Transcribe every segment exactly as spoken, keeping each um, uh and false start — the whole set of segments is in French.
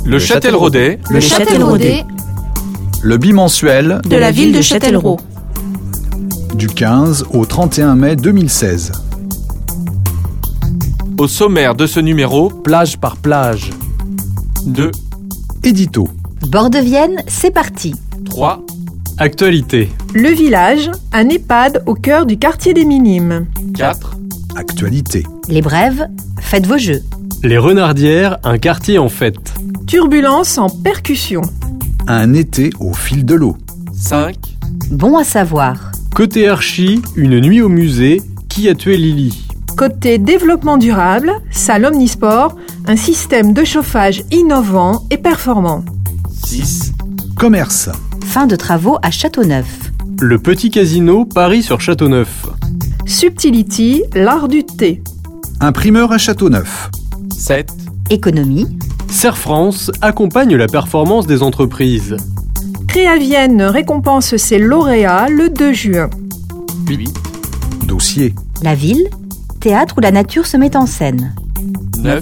Le Châtelleraudais. Le Châtelleraudais. Le bimensuel De la ville de Châtellerault. Du quinze au trente et un mai deux mille seize. Au sommaire de ce numéro, Plage par plage. deux, Édito. Bord de Vienne, c'est parti. trois, Actualité. Le village, un EHPAD au cœur du quartier des Minimes. quatre, Actualité. Les Brèves, faites vos jeux. Les Renardières, un quartier en fête. Turbulence en percussion. Un été au fil de l'eau. cinq, Bon à savoir. Côté archi, une nuit au musée. Qui a tué Lily? Côté développement durable, salle Omnisport, un système de chauffage innovant et performant. six, Commerce. Fin de travaux à Châteauneuf. Le petit casino Paris sur Châteauneuf. Subtility, l'art du thé. Imprimeur à Châteauneuf. sept, Économie. Serre France accompagne la performance des entreprises. Créavienne récompense ses lauréats le deux juin. huit, Dossier. La ville, théâtre où la nature se met en scène. neuf,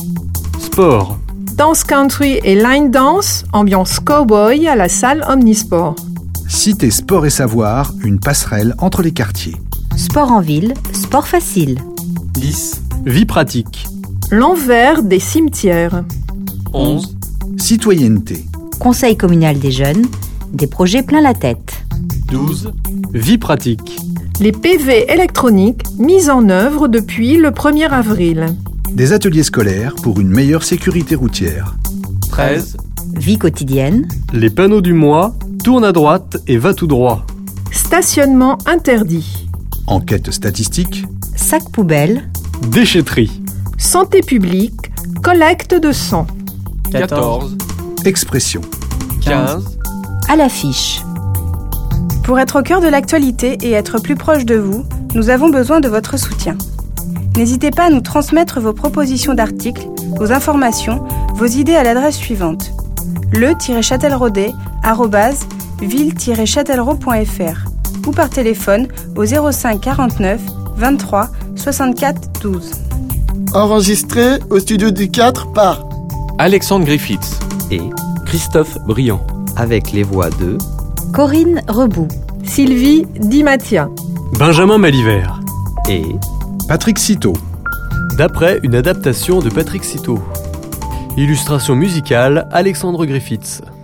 Sport. Dance country et line dance, ambiance cowboy à la salle Omnisport. Cité Sport et Savoir, une passerelle entre les quartiers. Sport en ville, sport facile. dix, Vie pratique. L'envers des cimetières. onze, Citoyenneté. Conseil communal des jeunes, des projets plein la tête. douze, Vie pratique. Les P V électroniques mis en œuvre depuis le premier avril. Des ateliers scolaires pour une meilleure sécurité routière. treize, Vie quotidienne. Les panneaux du mois. Tourne à droite et va tout droit. Stationnement interdit. Enquête statistique. Sac poubelle. Déchetterie. Santé publique, collecte de sang. quatorze, Expression. quinze, À l'affiche. Pour être au cœur de l'actualité et être plus proche de vous, nous avons besoin de votre soutien. N'hésitez pas à nous transmettre vos propositions d'articles, vos informations, vos idées à l'adresse suivante: le-châtelleraudais arobase ville-châtellerault point fr ou par téléphone au zéro cinq quarante-neuf vingt-trois soixante-quatre douze. Enregistré au studio du quatre par Alexandre Griffiths et Christophe Briand, avec les voix de Corinne Rebout. Sylvie Dimatia. Benjamin Malivert. et Patrick Citeau. D'après une adaptation de Patrick Citeau. Illustration musicale Alexandre Griffiths.